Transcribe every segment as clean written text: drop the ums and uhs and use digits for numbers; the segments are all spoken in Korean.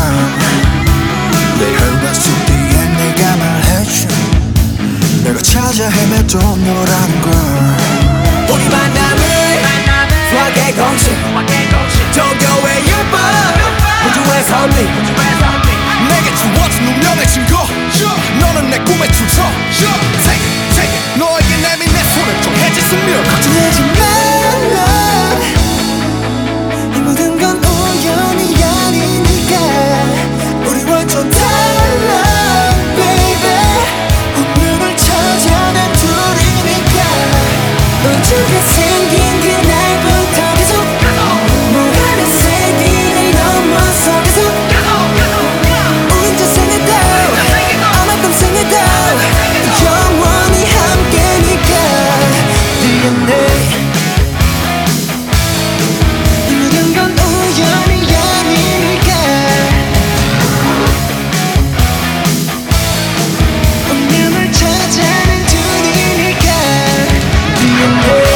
내 혈관 속 뒤에 네가 말해줘 내가 찾아 헤맸던 너라는 걸 우리 만남은 수학의 공식 종교의 율법 우주의 선미 내게 주어진 운명의 증거 너는 내 꿈의 주저 Take it 너에게 내민 내 손을 정해질 숙명 걱정하지 말라 이 모든 건 우연이 아니니까 우리 완전 달라 baby 운명을 찾아낸 둘이니까 우주가 생긴 그날부터 계속 무한한 세기를 넘어서 계속 우린 자생해도 아마도 생해도 영원히 함께니까 DNA 이 모든 건 우연이 아니니까 운명을 찾아낸 둘이니까 DNA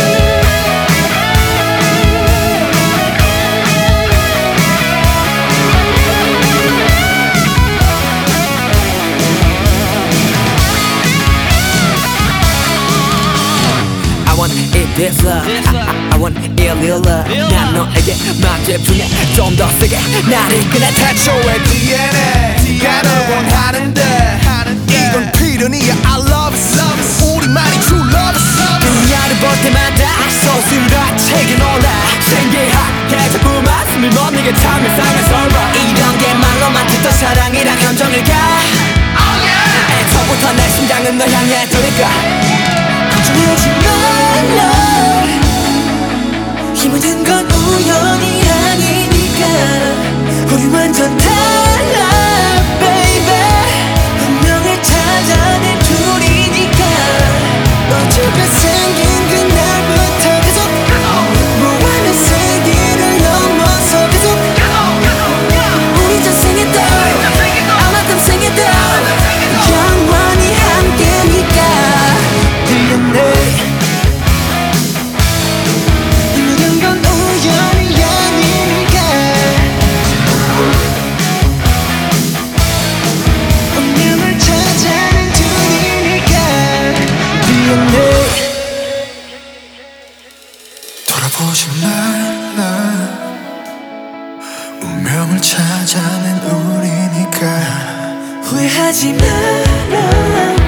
I want it this love I want it real love 난 너에게 막 집중해 좀 더 세게 나를 이끌어 태초의 DNA가 널 원하는데 이건 필연이야 I love it 우리만이 true love it 그녀를 볼 때마다 소스라치게 놀라 신기하게 자꾸만 숨을 못 내게 참 이상한 설마 이런 게 말로만 듣던 사랑이란 감정일까 애초부터 내 심장은 널 향해 두니까 걱정하지 말라 이 모든 건 우연이 아니니까 우리 완전 달라 baby 운명을 찾아낸 둘이니까 우주가 생긴 그날부터 계속 무한한 세기를 넘어서 계속 우리 자생해도 아마도 생해도 영원히 함께니까 DNA 이 모든 건 우연이 아니니까 운명을 찾아낸 둘이니까 DNA 돌아보지 말라 운명을 찾아낸 우리니까 후회하지 마라